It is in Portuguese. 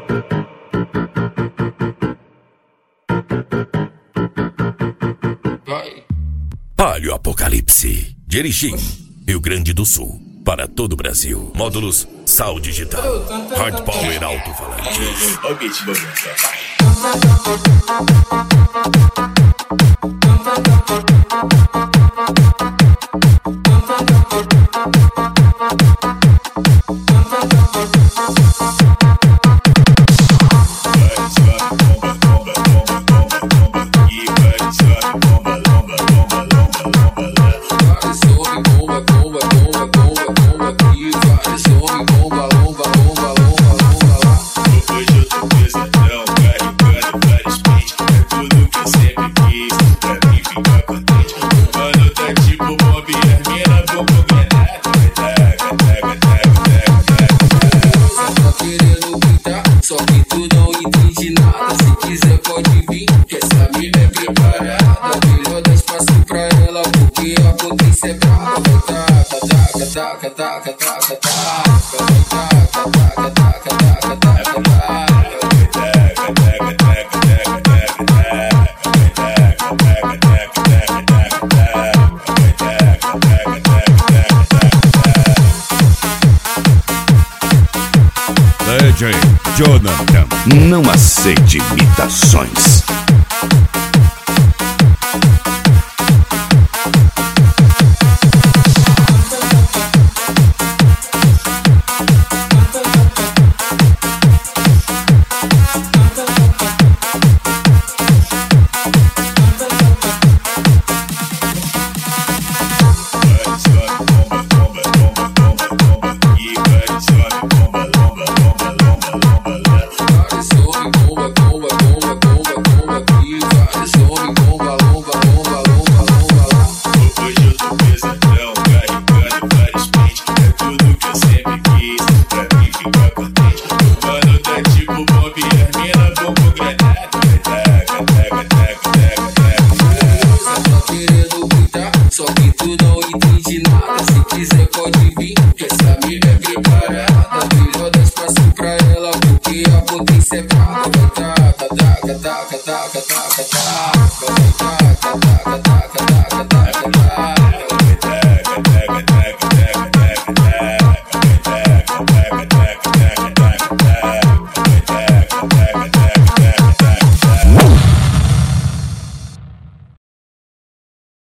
Palio Apocalipse, de Erechim, Rio Grande do Sul, para todo o Brasil. Módulos Sal Digital, Hard Power Alto-Falantes. Só que tu não entende nada. Se quiser pode vir, que essa mina é preparada. Melhor dar espaço pra ela, porque a potência é brava. Taca, taca, taca, taca, taca, taca. DJ Jonathan, não aceite imitações. Só que tu não entende nada. Se quiser pode